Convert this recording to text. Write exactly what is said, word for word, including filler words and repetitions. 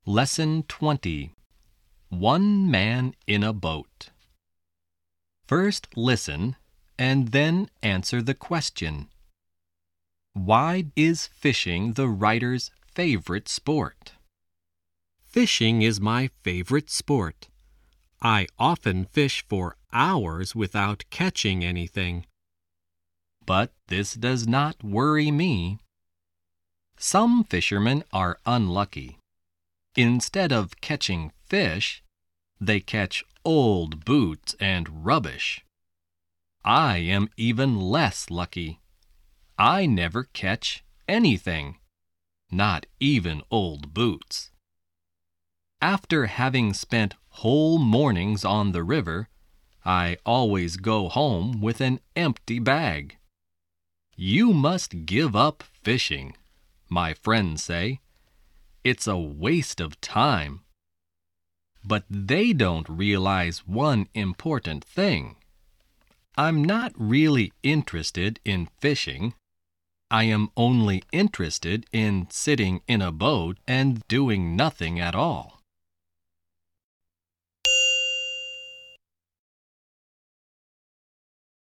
Lesson twenty. One Man in a Boat. First listen, and then answer the question. Why is fishing the writer's favorite sport? Fishing is my favorite sport. I often fish for hours without catching anything. But this does not worry me. Some fishermen are unlucky. Instead of catching fish, they catch old boots and rubbish. I am even less lucky. I never catch anything, not even old boots. After having spent whole mornings on the river, I always go home with an empty bag. You must give up fishing, my friends say. It's a waste of time. But they don't realize one important thing. I'm not really interested in fishing. I am only interested in sitting in a boat and doing nothing at all.